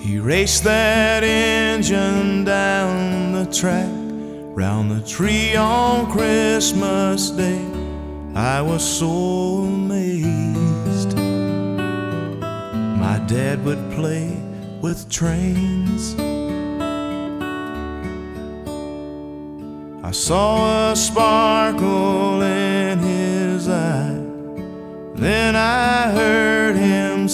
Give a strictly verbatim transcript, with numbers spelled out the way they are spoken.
He raced that engine down the track, round the tree on Christmas Day. I was so amazed. My dad would play with trains. I saw a sparkle in his eye, then I heard